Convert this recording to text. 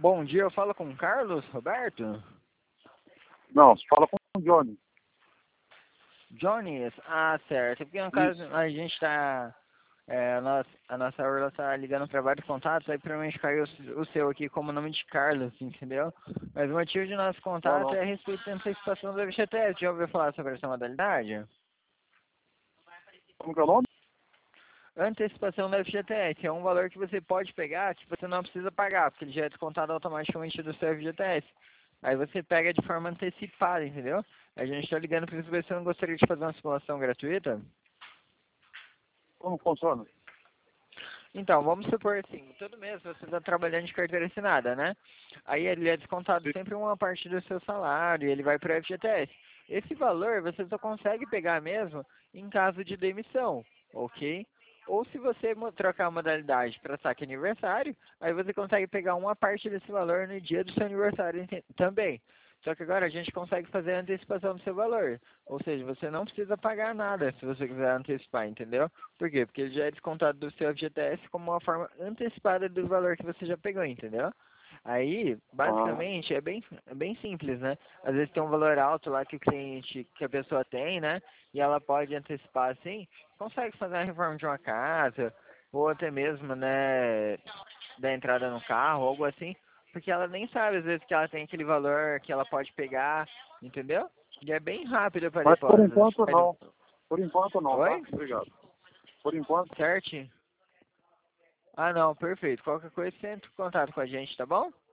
Bom dia, eu falo com o Carlos Roberto? Não, você fala com o Johnny. Johnny? Ah, certo. Porque no caso Isso. a gente tá. A nossa urla tá ligando para vários contatos, aí provavelmente caiu o seu aqui como nome de Carlos, entendeu? Mas o motivo de nosso Não, contato não. é a respeito da antecipação do FGTS. Já ouviu falar sobre essa modalidade? Como que é o nome? Antecipação do FGTS é um valor que você pode pegar que você não precisa pagar, porque ele já é descontado automaticamente do seu FGTS. Aí você pega de forma antecipada, entendeu? A gente está ligando para você se você não gostaria de fazer uma simulação gratuita. Como funciona? Então, vamos supor assim, todo mês você está trabalhando de carteira assinada, né? Aí ele é descontado Sim. sempre uma parte do seu salário e ele vai para o FGTS. Esse valor você só consegue pegar mesmo em caso de demissão, ok? Ou se você trocar a modalidade para saque aniversário, aí você consegue pegar uma parte desse valor no dia do seu aniversário também. Só que agora a gente consegue fazer a antecipação do seu valor. Ou seja, você não precisa pagar nada se você quiser antecipar, entendeu? Por quê? Porque ele já é descontado do seu FGTS como uma forma antecipada do valor que você já pegou, entendeu? Aí, Ah, basicamente, é bem simples, né? Às vezes tem um valor alto lá que o cliente, que a pessoa tem, né? E ela pode antecipar assim, consegue fazer a reforma de uma casa, ou até mesmo, né, da entrada no carro, algo assim, porque ela nem sabe às vezes que ela tem aquele valor que ela pode pegar, entendeu? E é bem rápido para mas por depósito. enquanto não. Por enquanto não, tá? Oi? Obrigado. Por enquanto, Certo? Ah, não, perfeito. Qualquer coisa, você entra em contato com a gente, tá bom?